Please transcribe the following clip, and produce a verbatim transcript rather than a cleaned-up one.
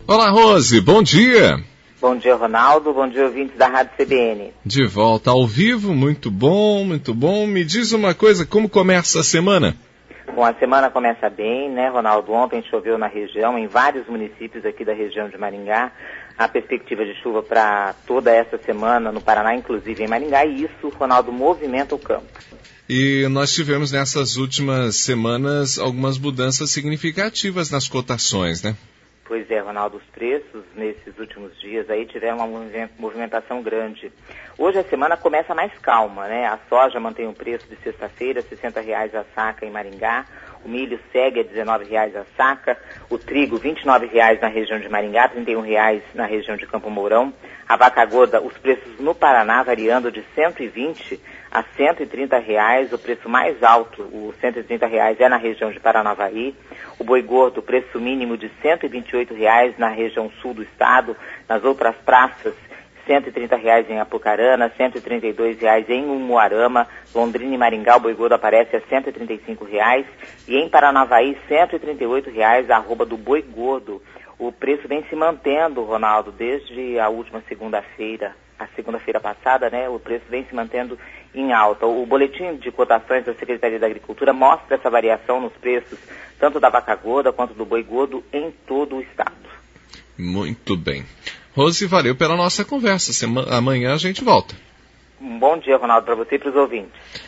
Olá, Rose, bom dia. Bom dia, Ronaldo. Bom dia, ouvintes da Rádio C B N. De volta ao vivo, muito bom, muito bom. Me diz uma coisa, como começa a semana? Bom, a semana começa bem, né, Ronaldo? Ontem choveu na região, em vários municípios aqui da região de Maringá. A perspectiva de chuva para toda essa semana no Paraná, inclusive em Maringá, e isso, Ronaldo, movimenta o campo. E nós tivemos nessas últimas semanas algumas mudanças significativas nas cotações, né? Pois é, Ronaldo, os preços nesses últimos dias aí tiveram uma movimentação grande. Hoje a semana começa mais calma, né? A soja mantém o preço de sexta-feira, sessenta reais a saca em Maringá. O milho segue a dezenove reais a saca. O trigo, vinte e nove reais na região de Maringá, trinta e um reais na região de Campo Mourão. A vaca gorda, os preços no Paraná variando de cento e vinte a cento e trinta reais. O preço mais alto, o cento e trinta reais, é na região de Paranavaí. O boi gordo, preço mínimo de cento e vinte e oito reais na região sul do estado. Nas outras praças, cento e trinta reais em Apucarana, cento e trinta e dois reais em Umuarama. Londrina e Maringá, o boi gordo aparece a cento e trinta e cinco reais. E em Paranavaí, cento e trinta e oito reais a arroba do boi gordo. O preço vem se mantendo, Ronaldo, desde a última segunda-feira. A segunda-feira passada, né, o preço vem se mantendo em alta. O boletim de cotações da Secretaria da Agricultura mostra essa variação nos preços, tanto da vaca gorda quanto do boi gordo, em todo o estado. Muito bem. Rose, valeu pela nossa conversa. Semana, amanhã a gente volta. Um bom dia, Ronaldo, para você e para os ouvintes.